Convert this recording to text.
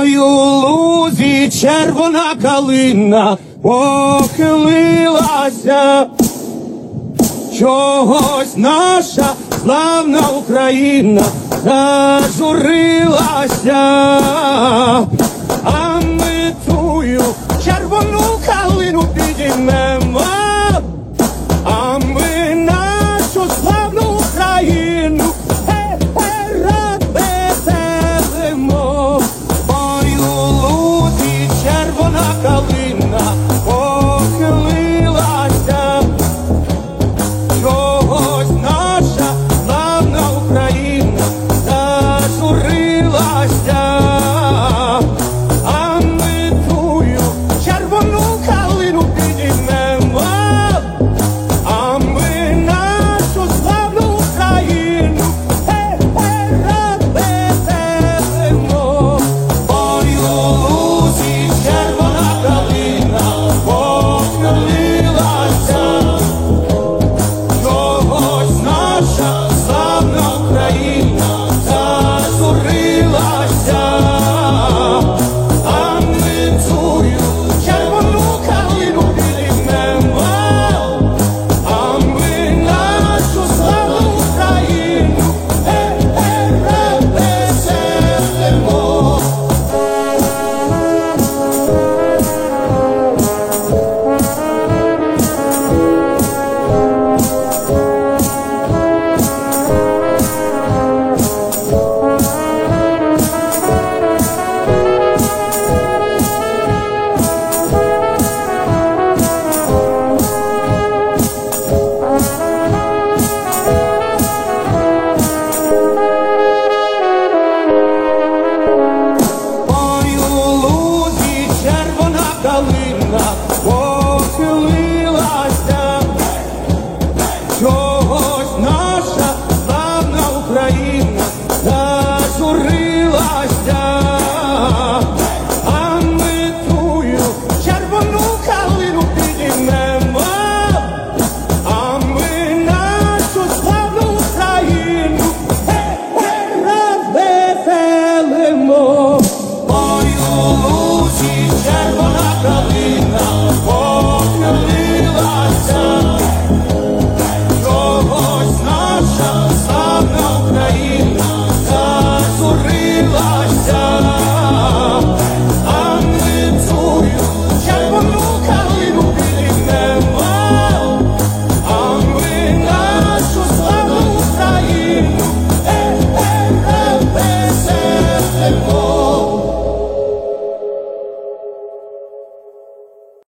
Ой, у лузі червона калина похилилася, чогось наша славна Україна зажурилася, а ми тую червону калину підіймемо, а ми нашу славну Україну розвеселимо. Ой, у лузі червона калина похилилася, чогось наша славна Україна зажурилася, а ми тую червону калину підіймемо, а ми нашу славну Україну розвеселимо. Ой, у лузі червона калина похилилася, чогось наша славна Україна зажурилася, а ми тую червону калину підіймемо, а ми нашу славну Україну розвеселимо. Ой, у лузі червона калина похилилася, чогось наша славна Україна зажурилася, а ми тую червону калину підіймемо, а ми нашу славну Україну розвеселимо. Ой, у лузі